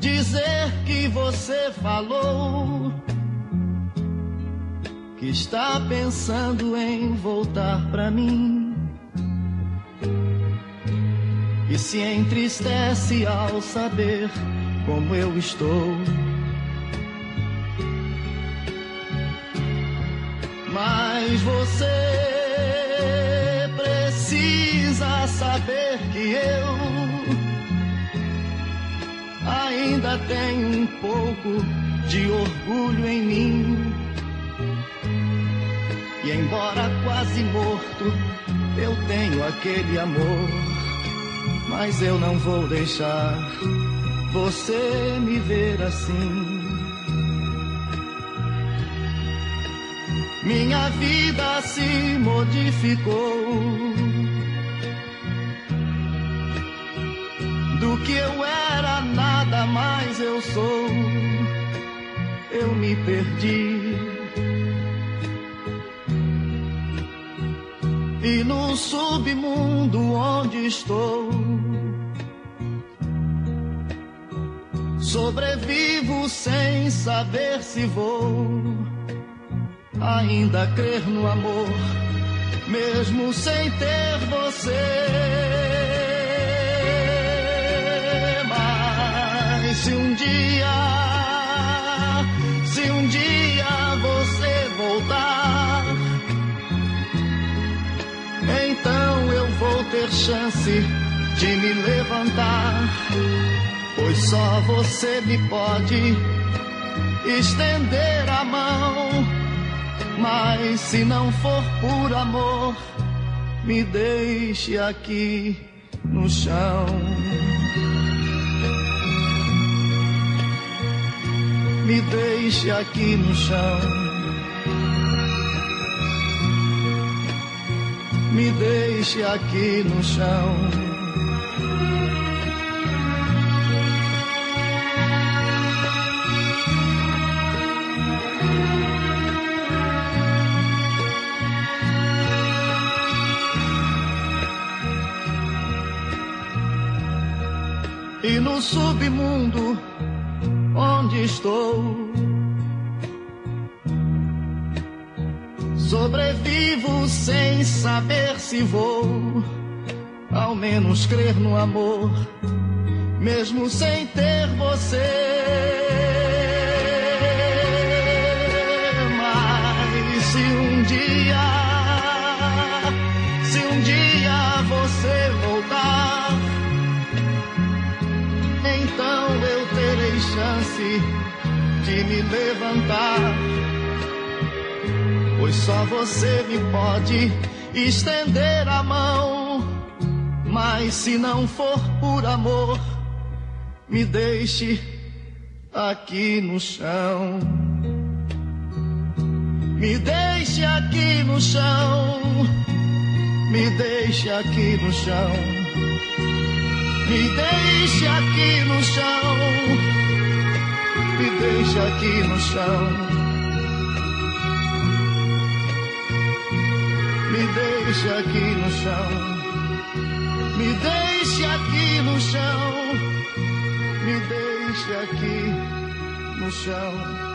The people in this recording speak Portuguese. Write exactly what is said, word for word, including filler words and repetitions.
dizer que você falou que está pensando em voltar pra mim e se entristece ao saber como eu estou. Mas você precisa saber que eu ainda tenho um pouco de orgulho em mim. E embora quase morto, eu tenho aquele amor. Mas eu não vou deixar você me ver assim. Minha vida se modificou. Do que eu era, nada mais eu sou. Eu me perdi. E no submundo onde estou, sobrevivo sem saber se vou ainda crer no amor, mesmo sem ter você. Mas se um dia, se um dia você voltar, então eu vou ter chance de me levantar, pois só você me pode estender a mão. Mas se não for por amor, me deixe aqui no chão. Me deixe aqui no chão. Me deixe aqui no chão. E no submundo onde estou, sobrevivo sem saber se vou ao menos crer no amor, mesmo sem ter você. Mas se um dia, se um dia você voltar, então eu terei chance de me levantar, pois só você me pode estender a mão. Mas se não for por amor, me deixe aqui no chão. Me deixe aqui no chão. Me deixe aqui no chão. Me deixe aqui no chão. Me deixe aqui no chão. Me deixe aqui no chão. Me deixe aqui no chão. Me deixe aqui no chão.